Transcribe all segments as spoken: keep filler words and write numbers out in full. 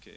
Okay.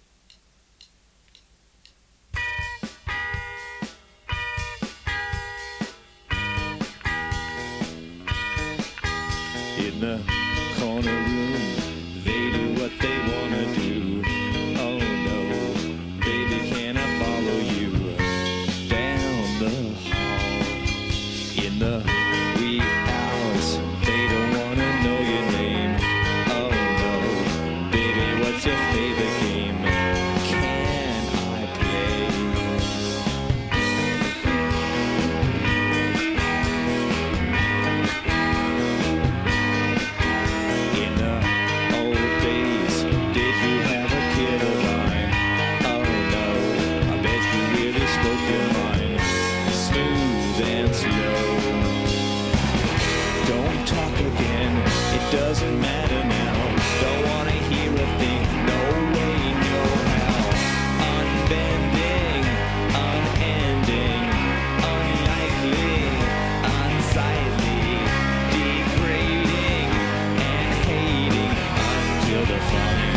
In the corner room, they do what they wanna do. Oh no, baby, can I follow you down the hall? In the wee hours, they don't wanna know your name. Oh no, baby, what's your favorite game? Can I play? In the old days, did you have a kid of mine? Oh no, I bet you really spoke your mind, smooth and slow. Don't talk again, it doesn't matter now. Don't wanna hear a thing, no way, no how. Unbending, unending, unlikely, unsightly, degrading and hating until the fun